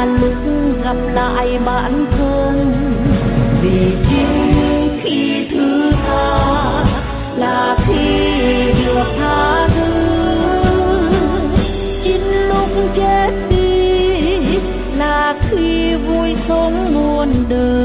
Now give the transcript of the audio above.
là lúc gặp lại bạn thân. Vì chính khi thứ tha là khi được tha thứ, chính lúc chết đi là khi vui sống muôn đời.